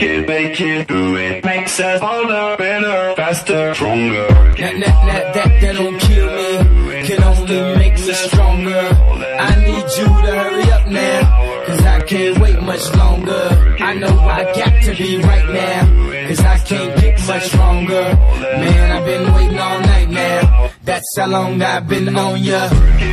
make it, do it. Makes us harder, better, faster, stronger. That don't kill me, can only make me stronger. I need you to hurry up now, cause I can't wait much longer. I know I got to be right now, cause I can't get much stronger. Man, I've been waiting all night now, that's how long I've been on ya.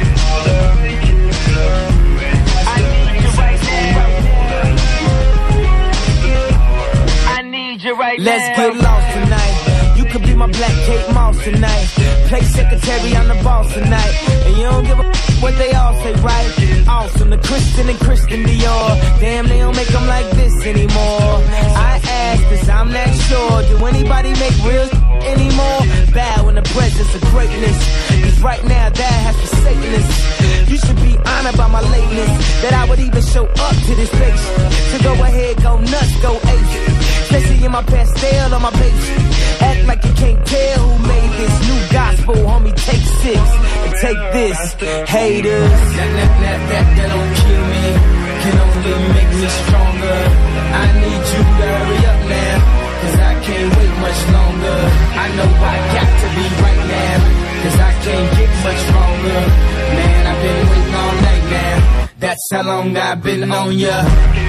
Let's get lost tonight. You could be my black Kate Moss tonight. Play secretary, I'm the boss tonight. And you don't give a what they all say, right? Awesome, the Christian and Christian Dior. Damn, they don't make them like this anymore. I ask, cause I'm not sure. Do anybody make real anymore? Bow in the presence of greatness, cause right now that has forsaken us. You should be honored by my lateness, that I would even show up to this place. So go ahead, go nuts, go ape. Especially in my pastel on my page. Act like you can't tell who made this new gospel, homie. Take 6 and take this, haters. That don't kill me, can only make me stronger. I need you to hurry up now, cause I can't wait much longer. I know I got to be right now, cause I can't get much stronger. Man, I've been waiting all night now, that's how long I've been on ya.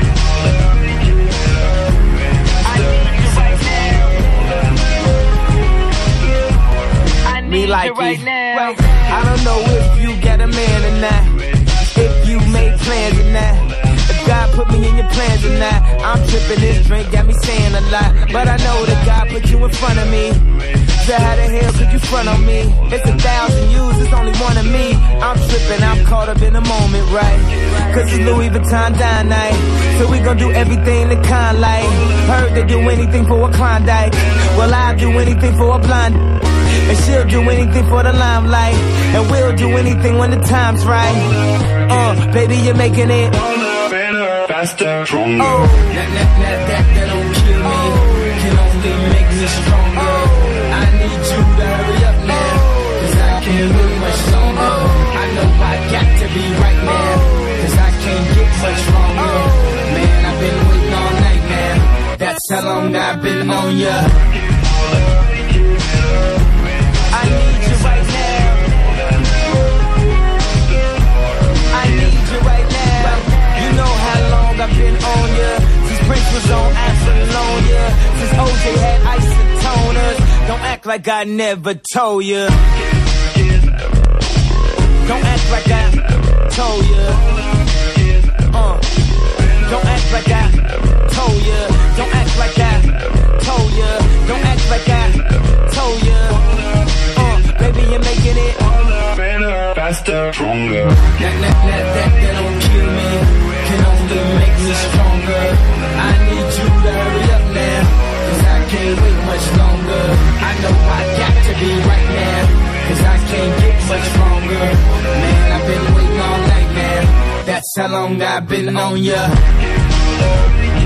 Me like right now. I don't know if you got a man or not, if you made plans or not, if God put me in your plans or not. I'm tripping, this drink got me saying a lot, but I know that God put you in front of me. So how the hell could you front on me? It's 1,000 yous, it's only one of me. I'm tripping, I'm caught up in the moment, right? Cause it's Louis Vuitton dine night, so we gon' do everything the kind like. Heard they do anything for a Klondike, well I'll do anything for a blind. And she'll do anything for the limelight, and we'll do anything when the time's right. Baby, you're making it better, faster, stronger. That don't kill me, can only make me stronger. I need you to hurry up now, cause I can't wait much longer. I know I got to be right now, cause I can't get much stronger. Man, I've been waiting all night now, that's how long I've been on ya. I need you right now. I need you right now. You know how long I've been on ya, since Prince was on Apollonia, since OJ had isotoners. Don't act like I never told ya. Don't act like I told ya. Don't act like I told ya. Don't act like I told ya. Don't act like I told ya. Baby, you're making it better, faster, stronger. That don't kill me, can only make me stronger. I need you to hurry up now, cause I can't wait much longer. I know I got to be right now, cause I can't get much stronger. Man, I've been waiting all night now, that's how long I've been on ya.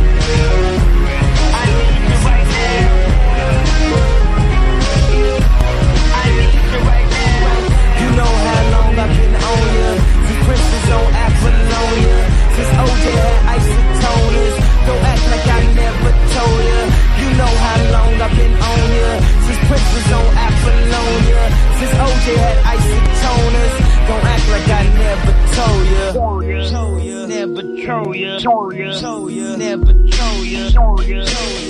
You know how long I've been on ya, since Prince was on Apollonia, since OJ had isotoners. Don't act like I never told ya. You know how long I've been on ya, since Prince was on Apollonia, since OJ had isotoners. Don't act like I never told ya. Never told ya. Never told ya. Never told ya.